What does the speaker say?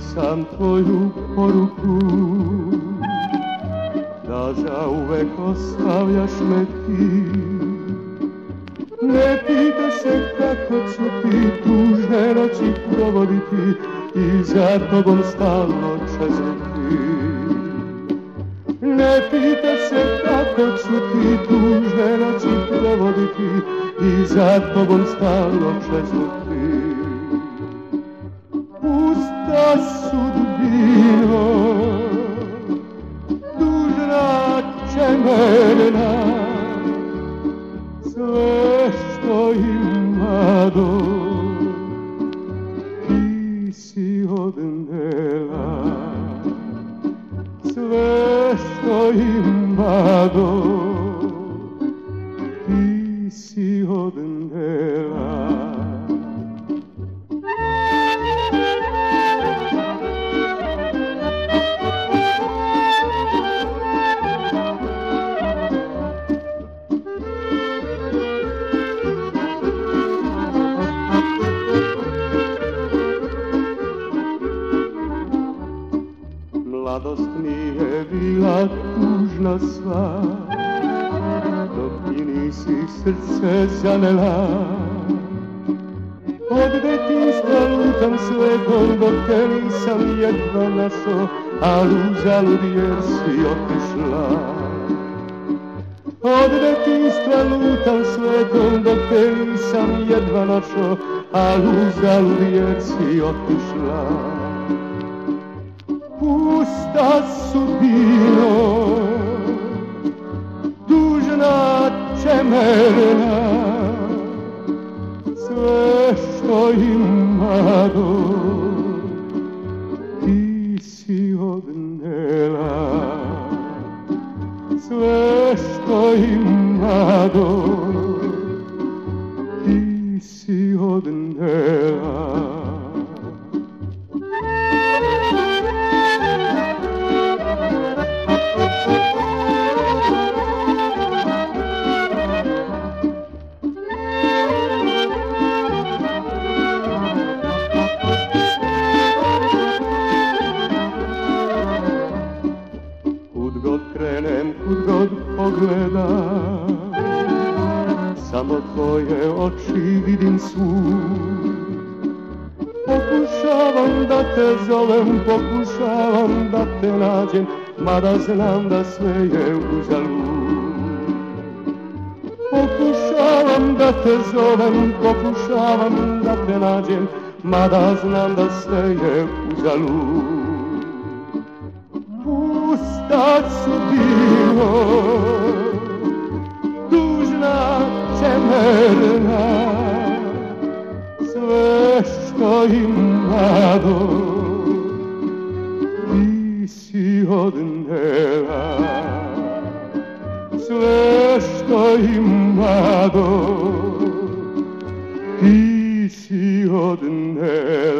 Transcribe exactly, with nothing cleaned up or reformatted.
sam tvoju poruku, da zauvek ostavljaš me ti. Ne pita se kako ću ti tužne noći provoditi i za tobom stalno čeznuti. Ne pita se kako ću ti tužne noći provoditi i za tobom stalno čeznuti. Pusta sudbino, dužna čemerna, sve što ima do ti si odnela. Sve što ima do ti si odnela. Mladost mi je bila tužna sva, dok ti nisi srce zanela. Od detinjstva lutam svetom, dok te nisam jedva našo, al uzalud jer si otišla. Od detinjstva lutam svetom, dok te nisam jedva našo, al uzalud jer si otišla. Pusta sudbino, dužna čemerna, sve što ima do ti si odnela. Sve što ima do ti si odnela. Kud god krenem, kud god pogledam, samo tvoje oči vidim svud. Pokušavam da te zovem, pokušavam da te nađem, mada znam da sve je uzalud. Pokušavam da te zovem, pokušavam da te nađem, mada znam da sve je uzalud. Pusta sudbino, dužna čemerna, sve što ima do ti si odnela. Sve što ima do ti si odnela.